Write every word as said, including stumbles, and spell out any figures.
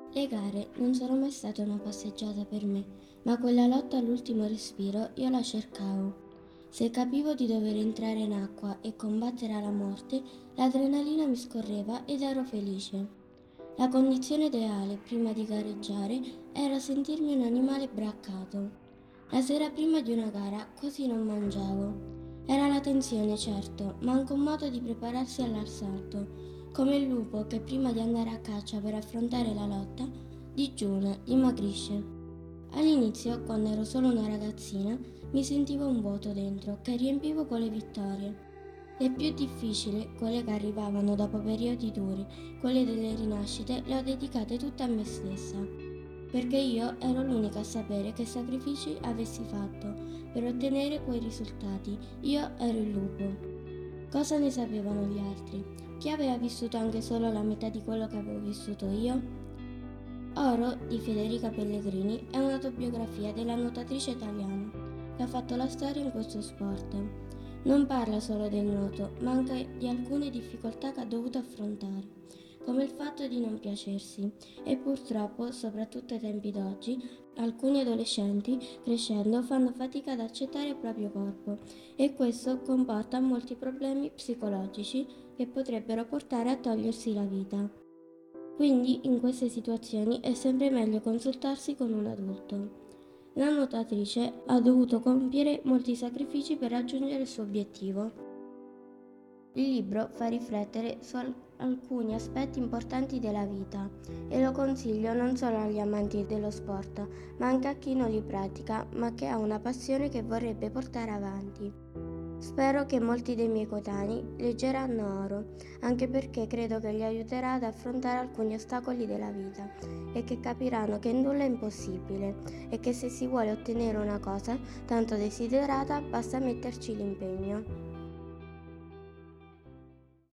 Le gare non sono mai state una passeggiata per me, ma quella lotta all'ultimo respiro io la cercavo. Se capivo di dover entrare in acqua e combattere alla morte, l'adrenalina mi scorreva ed ero felice. La condizione ideale prima di gareggiare era sentirmi un animale braccato. La sera prima di una gara quasi non mangiavo. Era la tensione, certo, ma anche un modo di prepararsi all'assalto, come il lupo che prima di andare a caccia per affrontare la lotta, digiuna, dimagrisce. All'inizio, quando ero solo una ragazzina, mi sentivo un vuoto dentro che riempivo con le vittorie. Le più difficili, quelle che arrivavano dopo periodi duri, quelle delle rinascite, le ho dedicate tutte a me stessa, perché io ero l'unica a sapere che sacrifici avessi fatto per ottenere quei risultati. Io ero il lupo. Cosa ne sapevano gli altri? Chi aveva vissuto anche solo la metà di quello che avevo vissuto io? Oro di Federica Pellegrini è un'autobiografia della nuotatrice italiana che ha fatto la storia in questo sport. Non parla solo del nuoto, ma anche di alcune difficoltà che ha dovuto affrontare, come il fatto di non piacersi. E purtroppo, soprattutto ai tempi d'oggi, alcuni adolescenti crescendo fanno fatica ad accettare il proprio corpo e questo comporta molti problemi psicologici che potrebbero portare a togliersi la vita. Quindi in queste situazioni è sempre meglio consultarsi con un adulto. La nuotatrice ha dovuto compiere molti sacrifici per raggiungere il suo obiettivo. Il libro fa riflettere su al- alcuni aspetti importanti della vita e lo consiglio non solo agli amanti dello sport, ma anche a chi non li pratica, ma che ha una passione che vorrebbe portare avanti. Spero che molti dei miei coetanei leggeranno Oro, anche perché credo che li aiuterà ad affrontare alcuni ostacoli della vita e che capiranno che nulla è impossibile e che se si vuole ottenere una cosa tanto desiderata basta metterci l'impegno.